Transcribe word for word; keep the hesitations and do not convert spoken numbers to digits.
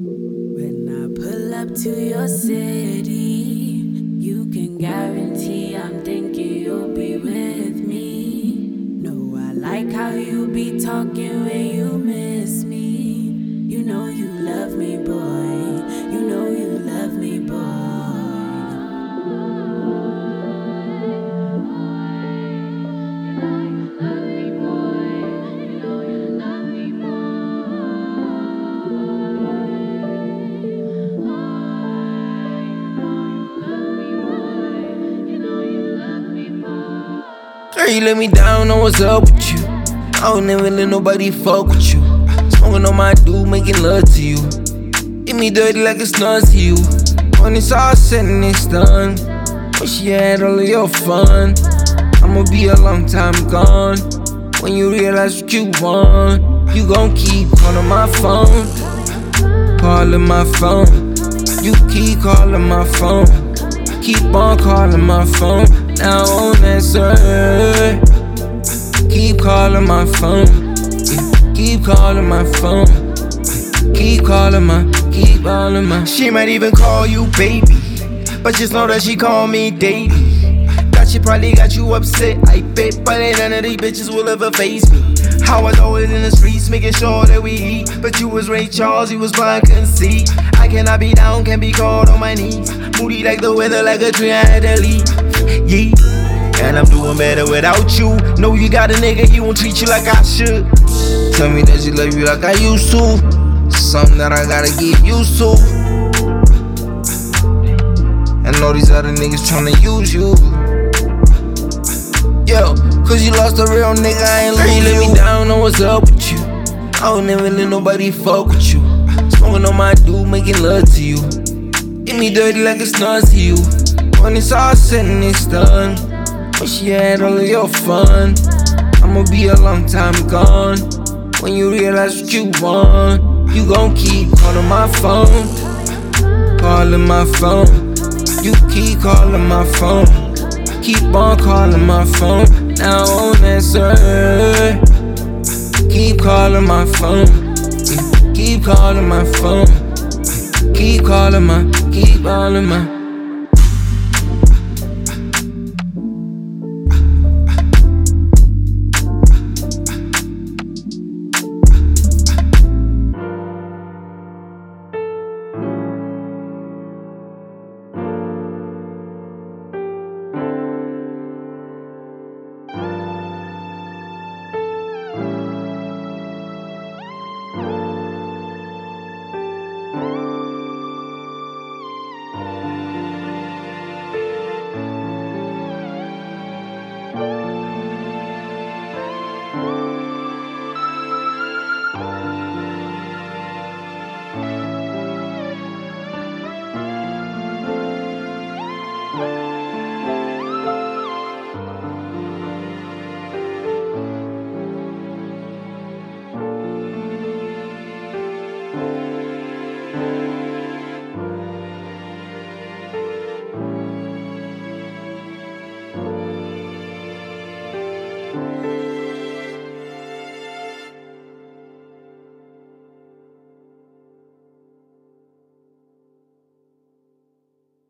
When I pull up to your city, you can guarantee I'm thinking you'll be with me. No, I like how you be talking when you miss me. You know you love me, boy. You know you love me, boy. Girl, you let me down, know what's up with you. I don't never let nobody fuck with you. Smoking on my dude, making love to you. Get me dirty like it's none to you. When it's all said and it's done, wish you had all of your fun. I'ma be a long time gone. When you realize what you want, you gon' keep calling my phone. Calling my phone. You keep calling my phone. Keep on calling my phone. Now I won't answer. Keep calling my phone. Yeah, keep calling my phone. Keep calling my, keep calling my. She might even call you baby, but just know that she call me daddy. That she probably got you upset, I bet, but ain't none of these bitches will ever face me. How I throw it in the streets, making sure that we eat. But you was Ray Charles, you was blind, couldn't see. I cannot be down, can be called on my knees. Moody like the weather, like a tree, I had to leave. Yeah, and I'm doing better without you. Know you got a nigga, he won't treat you like I should. Tell me that she love you like I used to. Something that I gotta get used to. And all these other niggas tryna use you. Yo, cause you lost a real nigga, I ain't lose you. Let me down, know what's up with you. I don't never let nobody fuck with you. Smoking on my dude, making love to you. Get me dirty like it's none to you. When it's all said and it's done, wish you had all of your fun. I'ma be a long time gone. When you realize what you want, you gon' keep calling my phone. Calling my phone. You keep calling my phone. Keep on calling my phone. Now I won't answer. Keep calling my phone. Yeah, keep calling my phone. Keep calling my, keep calling my.